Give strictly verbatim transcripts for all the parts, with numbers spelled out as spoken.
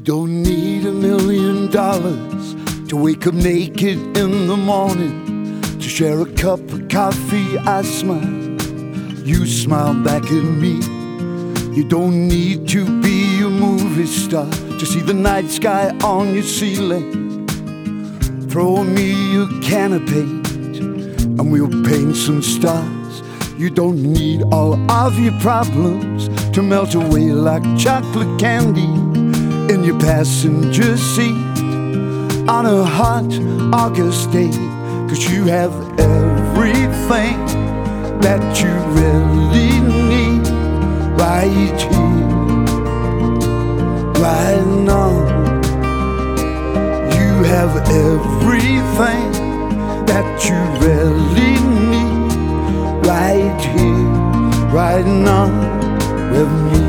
don't need a million dollars to wake up naked in the morning, to share a cup of coffee. I smile, you smile back at me. You don't need to be a movie star to see the night sky on your ceiling. Throw me a can of paint and we'll paint some stars. You don't need all of your problems to melt away like chocolate candy in your passenger seat on a hot August day. 'Cause you have everything that you really need right here, right now. You have everything that you really need right here, right now with me.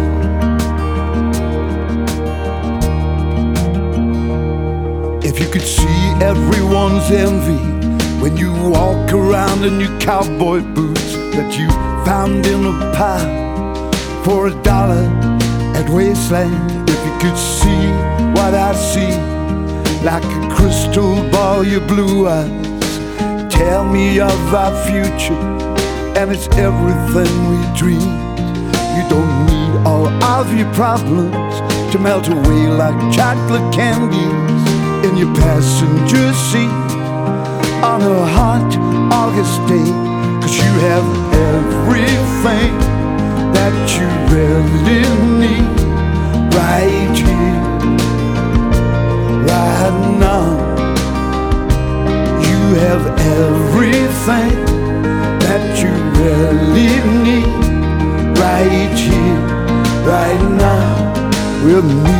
If you could see everyone's envy when you walk around in your cowboy boots that you found in a pile for a dollar at Wasteland. If you could see what I see, like a crystal ball, your blue eyes tell me of our future, and it's everything we dreamed. You don't need all of your problems to melt away like chocolate candies in your passenger seat on a hot August day. 'Cause you have everything that you really need right here, right now. You have everything that you really need right here, right now with me.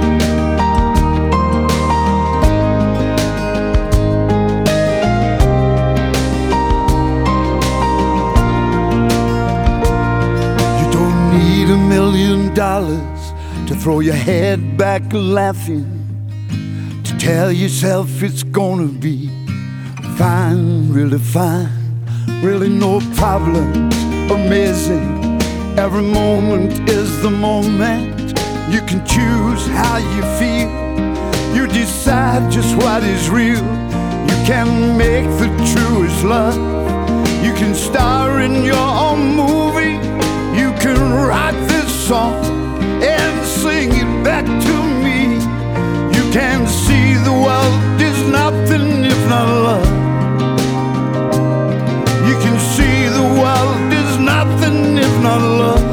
A million dollars to throw your head back laughing, to tell yourself it's gonna be fine, really fine, really no problems, amazing. Every moment is the moment. You can choose how you feel. You decide just what is real. You can make the truest love. You can star in your own movie. You can write this song and sing it back to me. You can see the world is nothing if not love. You can see the world is nothing if not love.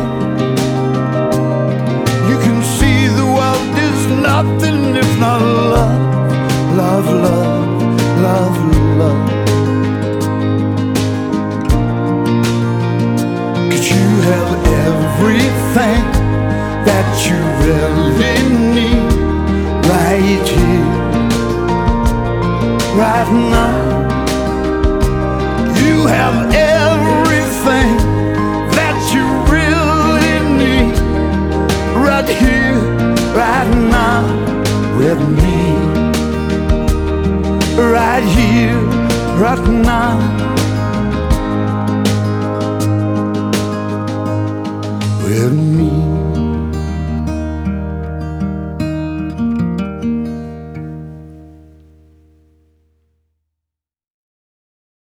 You can see the world is nothing if not love. Love, love, love, love. Have everything that you really need right here, right now. You have everything that you really need right here, right now with me. Right here, right now.